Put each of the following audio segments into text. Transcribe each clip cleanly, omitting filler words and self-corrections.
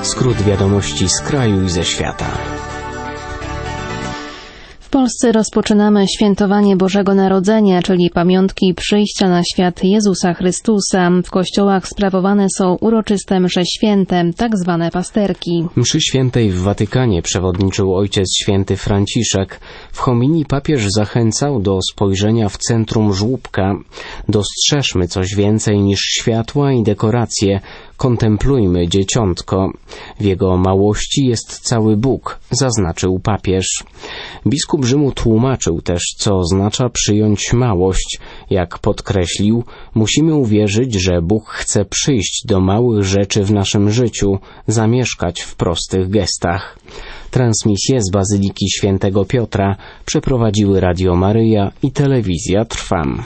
Skrót wiadomości z kraju i ze świata. W Polsce rozpoczynamy świętowanie Bożego Narodzenia, czyli pamiątki przyjścia na świat Jezusa Chrystusa. W kościołach sprawowane są uroczyste msze święte, tak zwane pasterki. Mszy świętej w Watykanie przewodniczył Ojciec Święty Franciszek. W homilii papież zachęcał do spojrzenia w centrum żłóbka. Dostrzeżmy coś więcej niż światła i dekoracje. Kontemplujmy dzieciątko. W jego małości jest cały Bóg, zaznaczył papież. Biskup Rzymu tłumaczył też, co oznacza przyjąć małość. Jak podkreślił, musimy uwierzyć, że Bóg chce przyjść do małych rzeczy w naszym życiu, zamieszkać w prostych gestach. Transmisję z Bazyliki Świętego Piotra przeprowadziły Radio Maryja i Telewizja Trwam.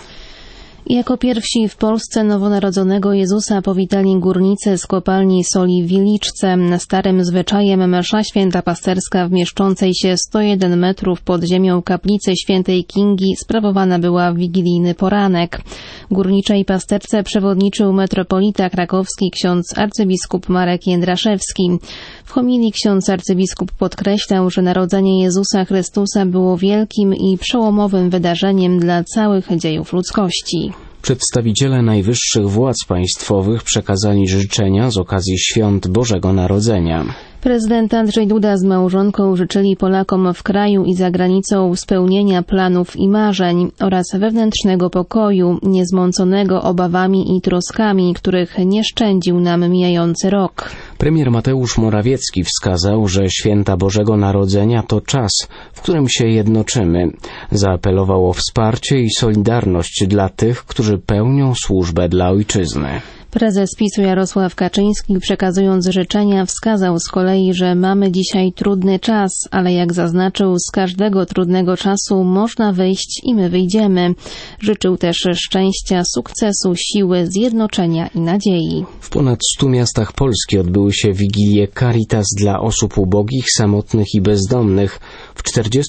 Jako pierwsi w Polsce nowonarodzonego Jezusa powitali górnicy z kopalni soli w Wiliczce. Starym zwyczajem msza święta pasterska w mieszczącej się 101 metrów pod ziemią kaplicy świętej Kingi sprawowana była w wigilijny poranek. Górniczej pasterce przewodniczył metropolita krakowski ksiądz arcybiskup Marek Jędraszewski. W homilii ksiądz arcybiskup podkreślał, że narodzenie Jezusa Chrystusa było wielkim i przełomowym wydarzeniem dla całych dziejów ludzkości. Przedstawiciele najwyższych władz państwowych przekazali życzenia z okazji świąt Bożego Narodzenia. Prezydent Andrzej Duda z małżonką życzyli Polakom w kraju i za granicą spełnienia planów i marzeń oraz wewnętrznego pokoju, niezmąconego obawami i troskami, których nie szczędził nam mijający rok. Premier Mateusz Morawiecki wskazał, że święta Bożego Narodzenia to czas, w którym się jednoczymy. Zaapelował o wsparcie i solidarność dla tych, którzy pełnią służbę dla ojczyzny. Prezes PiS-u Jarosław Kaczyński, przekazując życzenia, wskazał z kolei, że mamy dzisiaj trudny czas, ale jak zaznaczył, z każdego trudnego czasu można wyjść i my wyjdziemy. Życzył też szczęścia, sukcesu, siły, zjednoczenia i nadziei. W ponad 100 miastach Polski odbyły się wigilie Caritas dla osób ubogich, samotnych i bezdomnych. W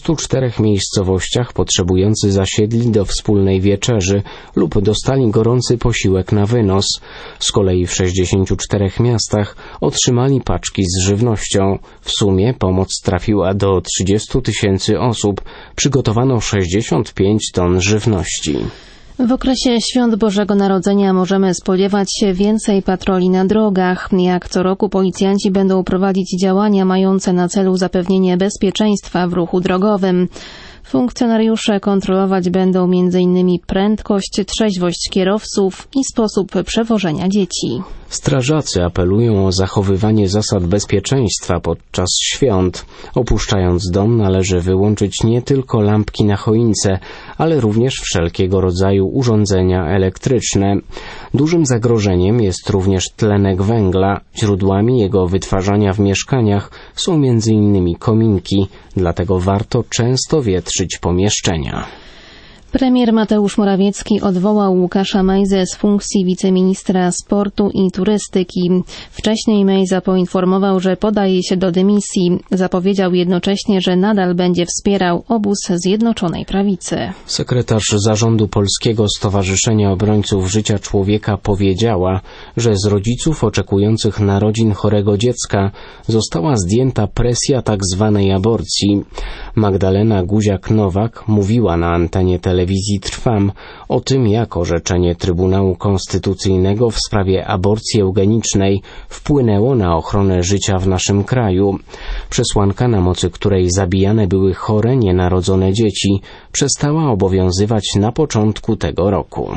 44 miejscowościach potrzebujący zasiedli do wspólnej wieczerzy lub dostali gorący posiłek na wynos. Z kolei w 64 miastach otrzymali paczki z żywnością. W sumie pomoc trafiła do 30 000 osób. Przygotowano 65 ton żywności. W okresie świąt Bożego Narodzenia możemy spodziewać się więcej patroli na drogach. Jak co roku policjanci będą prowadzić działania mające na celu zapewnienie bezpieczeństwa w ruchu drogowym. Funkcjonariusze kontrolować będą m.in. prędkość, trzeźwość kierowców i sposób przewożenia dzieci. Strażacy apelują o zachowywanie zasad bezpieczeństwa podczas świąt. Opuszczając dom należy wyłączyć nie tylko lampki na choince, ale również wszelkiego rodzaju urządzenia elektryczne. Dużym zagrożeniem jest również tlenek węgla. Źródłami jego wytwarzania w mieszkaniach są m.in. kominki, dlatego warto często wietrzyć pomieszczenia. Premier Mateusz Morawiecki odwołał Łukasza Mejzę z funkcji wiceministra sportu i turystyki. Wcześniej Mejza poinformował, że podaje się do dymisji. Zapowiedział jednocześnie, że nadal będzie wspierał obóz Zjednoczonej Prawicy. Sekretarz zarządu Polskiego Stowarzyszenia Obrońców Życia Człowieka powiedziała, że z rodziców oczekujących narodzin chorego dziecka została zdjęta presja tzw. aborcji. Magdalena Guziak-Nowak mówiła na antenie telewizji Trwam o tym, jak orzeczenie Trybunału Konstytucyjnego w sprawie aborcji eugenicznej wpłynęło na ochronę życia w naszym kraju. Przesłanka, na mocy której zabijane były chore, nienarodzone dzieci, przestała obowiązywać na początku tego roku.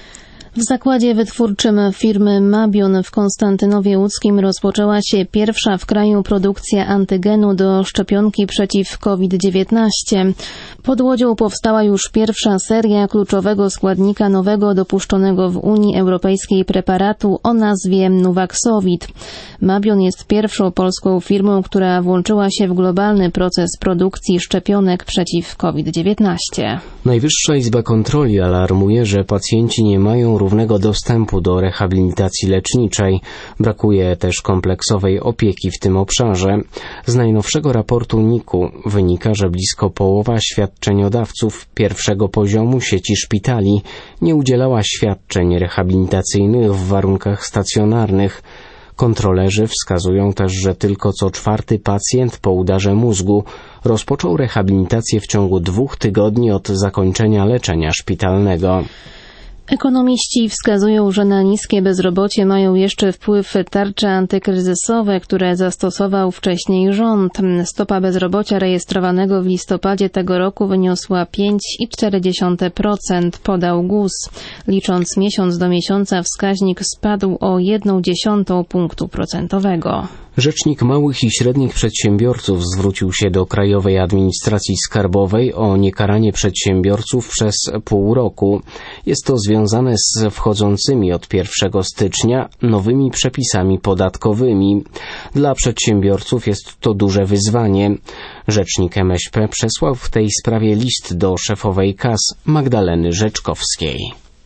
W zakładzie wytwórczym firmy Mabion w Konstantynowie Łódzkim rozpoczęła się pierwsza w kraju produkcja antygenu do szczepionki przeciw COVID-19. Pod Łodzią powstała już pierwsza seria kluczowego składnika nowego dopuszczonego w Unii Europejskiej preparatu o nazwie Nuvaxovid. Mabion jest pierwszą polską firmą, która włączyła się w globalny proces produkcji szczepionek przeciw COVID-19. Najwyższa Izba Kontroli alarmuje, że pacjenci nie mają równego dostępu do rehabilitacji leczniczej. Brakuje też kompleksowej opieki w tym obszarze. Z najnowszego raportu NIK-u wynika, że blisko połowa świadczeniodawców pierwszego poziomu sieci szpitali nie udzielała świadczeń rehabilitacyjnych w warunkach stacjonarnych. Kontrolerzy wskazują też, że tylko co 4. pacjent po udarze mózgu rozpoczął rehabilitację w ciągu 2 tygodni od zakończenia leczenia szpitalnego. Ekonomiści wskazują, że na niskie bezrobocie mają jeszcze wpływ tarcze antykryzysowe, które zastosował wcześniej rząd. Stopa bezrobocia rejestrowanego w listopadzie tego roku wyniosła 5,4%, podał GUS. Licząc miesiąc do miesiąca, wskaźnik spadł o 0,1 punktu procentowego. Rzecznik małych i średnich przedsiębiorców zwrócił się do Krajowej Administracji Skarbowej o niekaranie przedsiębiorców przez pół roku. Jest to związane z wchodzącymi od 1 stycznia nowymi przepisami podatkowymi. Dla przedsiębiorców jest to duże wyzwanie. Rzecznik MŚP przesłał w tej sprawie list do szefowej KAS Magdaleny Rzeczkowskiej.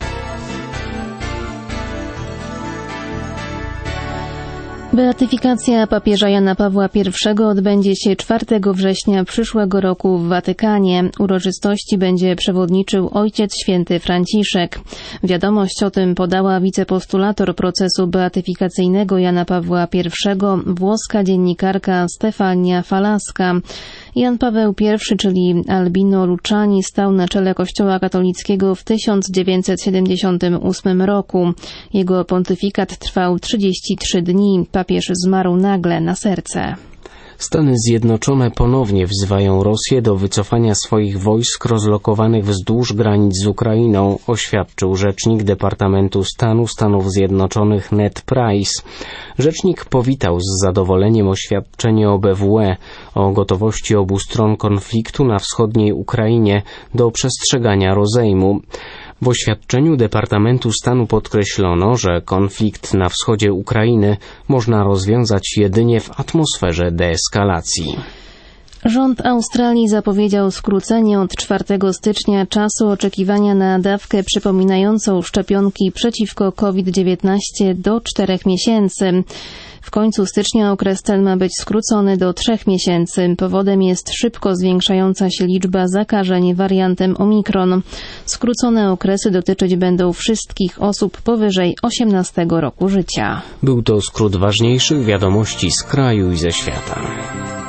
Beatyfikacja papieża Jana Pawła I odbędzie się 4 września przyszłego roku w Watykanie. Uroczystości będzie przewodniczył Ojciec Święty Franciszek. Wiadomość o tym podała wicepostulator procesu beatyfikacyjnego Jana Pawła I, włoska dziennikarka Stefania Falaska. Jan Paweł I, czyli Albino Luciani, stał na czele Kościoła katolickiego w 1978 roku. Jego pontyfikat trwał 33 dni. Papież zmarł nagle na serce. Stany Zjednoczone ponownie wzywają Rosję do wycofania swoich wojsk rozlokowanych wzdłuż granic z Ukrainą, oświadczył rzecznik Departamentu Stanu Stanów Zjednoczonych Ned Price. Rzecznik powitał z zadowoleniem oświadczenie OBWE o gotowości obu stron konfliktu na wschodniej Ukrainie do przestrzegania rozejmu. W oświadczeniu Departamentu Stanu podkreślono, że konflikt na wschodzie Ukrainy można rozwiązać jedynie w atmosferze deeskalacji. Rząd Australii zapowiedział skrócenie od 4 stycznia czasu oczekiwania na dawkę przypominającą szczepionki przeciwko COVID-19 do 4 miesięcy. W końcu stycznia okres ten ma być skrócony do 3 miesięcy. Powodem jest szybko zwiększająca się liczba zakażeń wariantem Omikron. Skrócone okresy dotyczyć będą wszystkich osób powyżej 18 roku życia. Był to skrót ważniejszych wiadomości z kraju i ze świata.